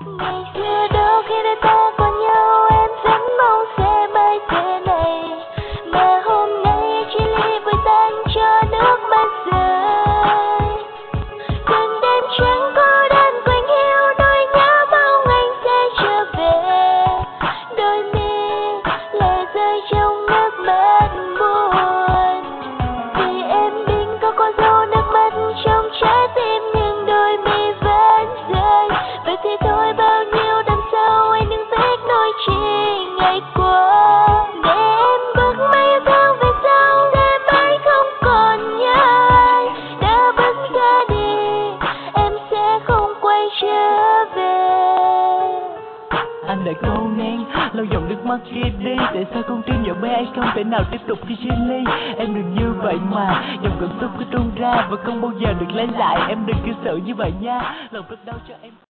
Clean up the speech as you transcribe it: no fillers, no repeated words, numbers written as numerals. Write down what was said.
Ngày xưa đâu khi đôi ta còn nhau, em rất mong sẽ mãi thế này, mà hôm nay chia ly vội tan cho nước mắt rơi. Từng đêm trắng cô đơn quạnh hiu, nỗi nhớ mong anh sẽ trở về. Đôi mi lệ rơi trong nước mắt buồn, vì em định có dấu nước mắt trong trái tim nhưng đôi mi vẫn rơi. Vậy thì thôi bao nhiêu năm sau anh đừng tiếc nuối chỉ ngày qua, để em bước mấy tháng về sau để mãi không còn nhớ anh. Đã bước ra đi em sẽ không quay trở về. Anh đã cố gắng lau dòng nước mắt kia đi, tại sao con tim nhỏ bé ấy không thể nào tiếp tục khi chia ly. Em đừng như vậy mà, dòng cảm xúc cứ tuôn ra và không bao giờ được lấy lại. Em đừng cứ sợ như vậy nha, lòng rất đau cho em.